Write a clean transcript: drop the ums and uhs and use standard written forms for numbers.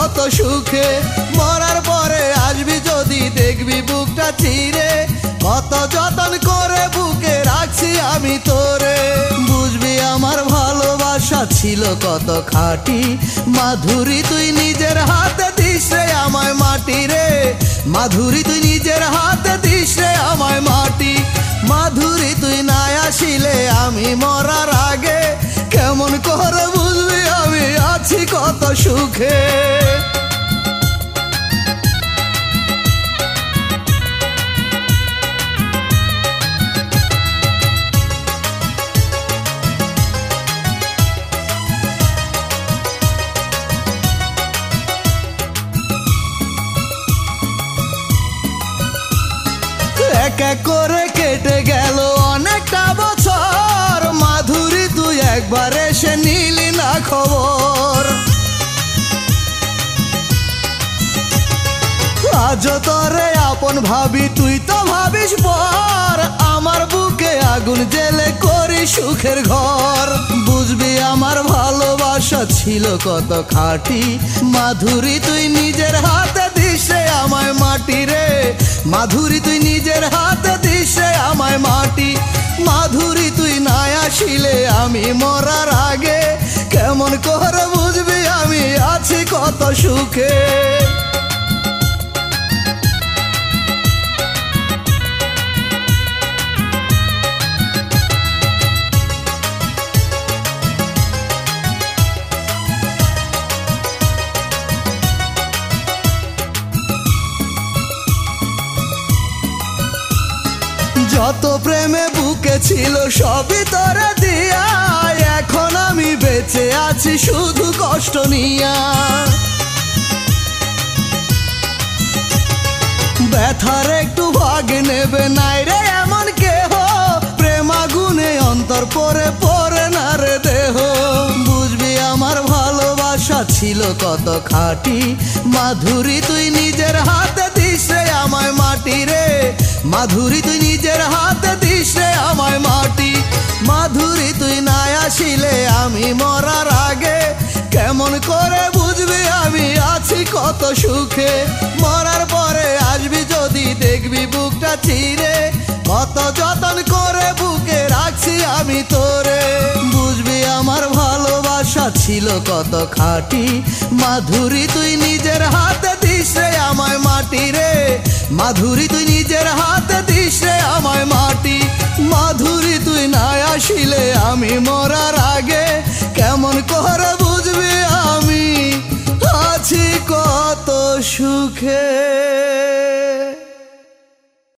কত সুখে। মরার পরে আসবি যদি দেখবি বুকটা চিরে, কত যতন করে বুকে রাখছি আমি তোরে। বুঝবি আমার ভালোবাসা ছিল কত খাঁটি, মাধুরী তুই নিজের হাতে দিস রে আমায় মাটি রে। মাধুরী তুই নিজের হাতে দিস রে আমায় মাটি। মাধুরী তুই না আসিলে আমি মরার আগে, কেমন করে বুঝবি আমি আছি কত সুখে। এক এক করে কেটে গেল অনেকটা বছর, মাধুরী তুই একবার এসে নিলি না খবর। আজ তোরে আপন ভাবি তুই তো ভাবিস পর, আমার বুকে আগুন জেলে করি সুখের ঘর। বুঝবি আমার ভালোবাসা ছিল কত খাঁটি, মাধুরী তুই নিজের হাতে দিস রে আমায় মাটি রে। মাধুরী তুই নিজের হাতে দিস রে আমায় মাটি। মাধুরী তুই না আসিলে আমি মরার আগে, কেমন করে বুঝবি আমি আছি কত সুখে। যত প্রেমে বুকে ছিল সবই তোরে দিয়া, এখন আমি বেঁচে আছি শুধু কষ্ট নিয়া। ব্যথার একটু ভাগ নেবে নাই রে এমন কেহ, প্রেম আগুনে অন্তর পরে পরে না রে দেহ। বুঝবি আমার ভালোবাসা ছিল কত খাঁটি, মাধুরী তুই নিজের হাতে দিস রে আমায় মাটি রে। মাধুরী তুই নিজের হাতে দিস রে আমায় মাটি। মাধুরী তুই না আসিলে আমি মরার আগে, কেমন করে বুঝবি আমি আছি কত সুখে। মরার পরে আসবি যদি দেখবি বুকটা চিরে, কত যতন করে বুকে রাখছি আমি তোরে। বুঝবি আমার ভালোবাসা ছিল কত খাঁটি, মাধুরী তুই নিজের হাতে দিস রে আমায় মাটি রে। মাধুরী তুই নিজের হাতে দিস রে আমায় মাটি। মাধুরী তুই না আসিলে আমি মরার আগে,